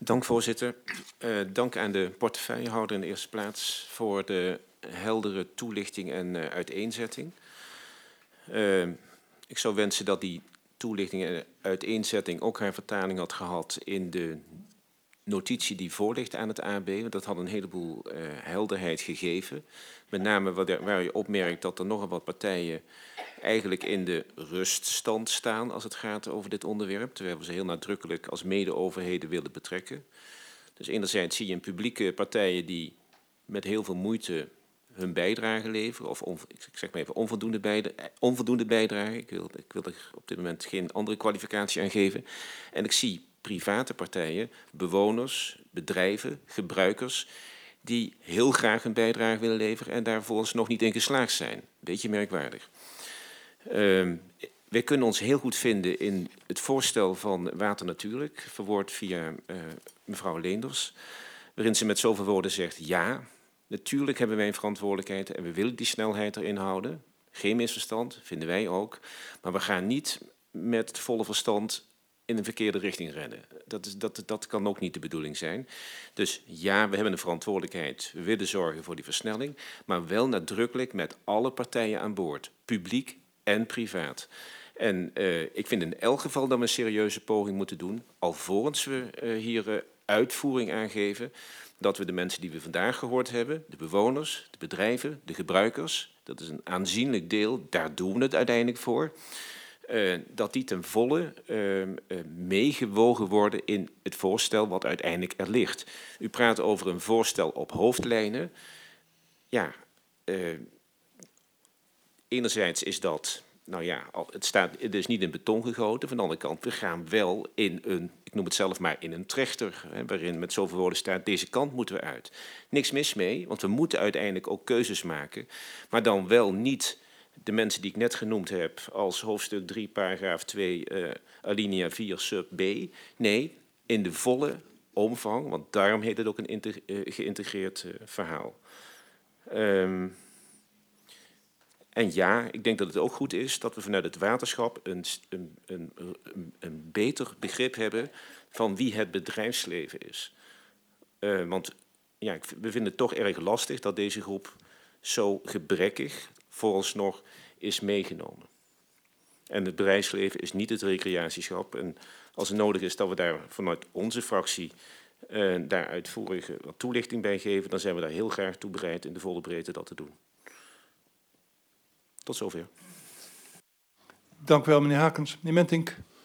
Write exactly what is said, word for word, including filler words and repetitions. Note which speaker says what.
Speaker 1: Dank, voorzitter. Uh, dank aan de portefeuillehouder in de eerste plaats voor de heldere toelichting en uh, uiteenzetting. Uh, ik zou wensen dat die toelichting en uiteenzetting ook haar vertaling had gehad in de notitie die voorligt aan het A B. Want dat had een heleboel uh, helderheid gegeven. Met name waar je opmerkt dat er nogal wat partijen eigenlijk in de ruststand staan als het gaat over dit onderwerp, terwijl we ze heel nadrukkelijk als mede-overheden willen betrekken. Dus enerzijds zie je een publieke partijen die met heel veel moeite hun bijdrage leveren, of on, ik zeg maar even onvoldoende, bijda onvoldoende bijdrage. Ik wil, ik wil er op dit moment geen andere kwalificatie aan geven. En ik zie private partijen, bewoners, bedrijven, gebruikers, die heel graag een bijdrage willen leveren en daar volgens nog niet in geslaagd zijn. Beetje merkwaardig. Uh, wij kunnen ons heel goed vinden in het voorstel van Water Natuurlijk, verwoord via uh, mevrouw Leenders, waarin ze met zoveel woorden zegt, ja, natuurlijk hebben wij een verantwoordelijkheid en we willen die snelheid erin houden. Geen misverstand, vinden wij ook. Maar we gaan niet met het volle verstand in een verkeerde richting rennen. Dat, is, dat, dat kan ook niet de bedoeling zijn. Dus ja, we hebben een verantwoordelijkheid. We willen zorgen voor die versnelling, maar wel nadrukkelijk met alle partijen aan boord. Publiek en privaat. En uh, ik vind in elk geval dat we een serieuze poging moeten doen, alvorens we uh, hier uh, uitvoering aangeven, dat we de mensen die we vandaag gehoord hebben, de bewoners, de bedrijven, de gebruikers, dat is een aanzienlijk deel, daar doen we het uiteindelijk voor, uh, dat die ten volle uh, uh, meegewogen worden in het voorstel wat uiteindelijk er ligt. U praat over een voorstel op hoofdlijnen. Ja, uh, enerzijds is dat, nou ja, het, staat, het is niet in beton gegoten. Van de andere kant, we gaan wel in een, ik noem het zelf maar, in een trechter, hè, waarin met zoveel woorden staat, deze kant moeten we uit. Niks mis mee, want we moeten uiteindelijk ook keuzes maken, maar dan wel niet de mensen die ik net genoemd heb als hoofdstuk drie, paragraaf twee, uh, alinea vier, sub B. Nee, in de volle omvang, want daarom heet het ook een uh, geïntegreerd uh, verhaal. Um, En ja, ik denk dat het ook goed is dat we vanuit het waterschap een, een, een, een, een beter begrip hebben van wie het bedrijfsleven is. Uh, want ja, we vinden het toch erg lastig dat deze groep zo gebrekkig vooralsnog is meegenomen. En het bedrijfsleven is niet het recreatieschap. En als het nodig is dat we daar vanuit onze fractie uh, daar uitvoerige wat toelichting bij geven, dan zijn we daar heel graag toe bereid in de volle breedte dat te doen. Tot zover.
Speaker 2: Dank u wel, meneer Hakens. Meneer Mentink.